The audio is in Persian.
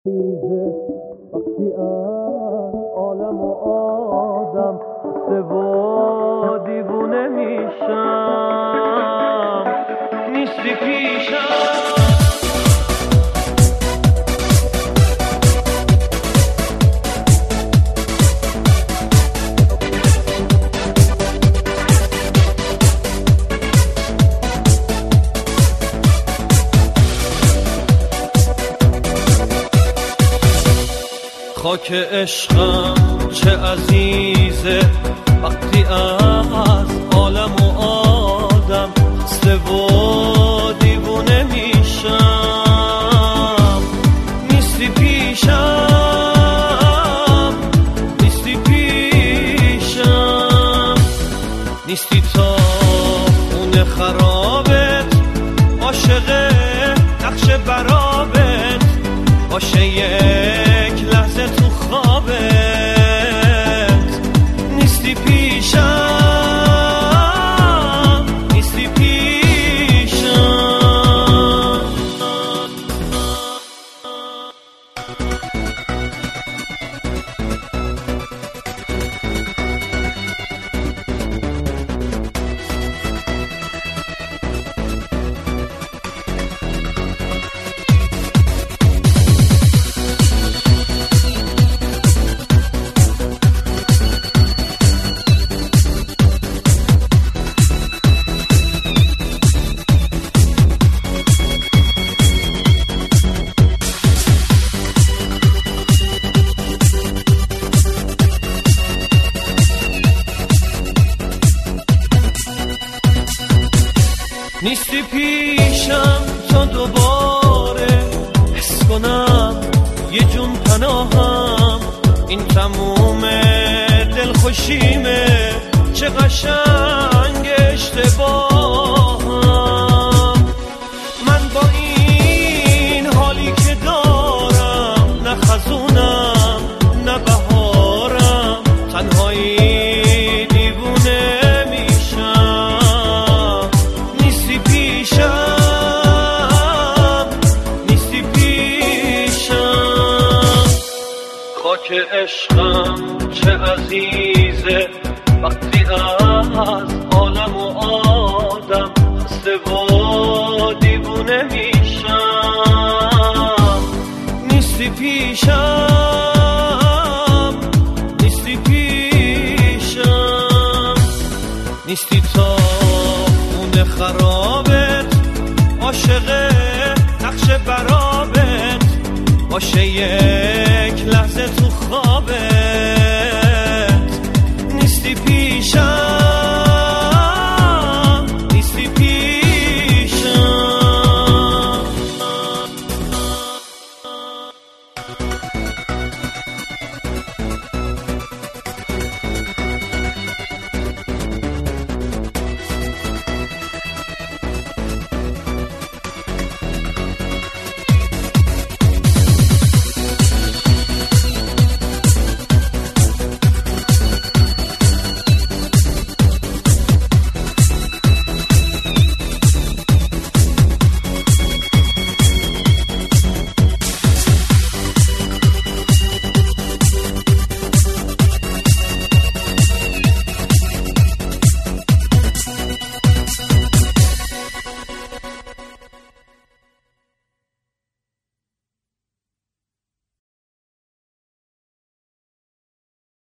وقتی از عالم و آدم خسته و دیوونه میشم، نیستی پیشم. خاک عشقم چه عزیزه وقتی از عالم و آدم خسته و دیوونه میشم، نیستی پیشم، نیستی پیشم، نیستی تا خونه خرابت، عاشق نقش برابت باشه یک لحظه تو خوابت، نیستی پیشم، نیستی پیشم. نیستی پیشم تا دوباره حس کنم یه جون پناهم، این تموم دلخوشیمه چه قشنگ اشتباهم. من با این حالی که دارم نه خزونم نه بهارم، تنهایی خاک عشقم چه عزیزه وقتی از عالم و آدم خسته و دیوونه میشم، نیستی پیشم، نیستی پیشم، نیستی تا خونه خرابت، عاشق نقش برابت باشه یک لحظه تو خوابه.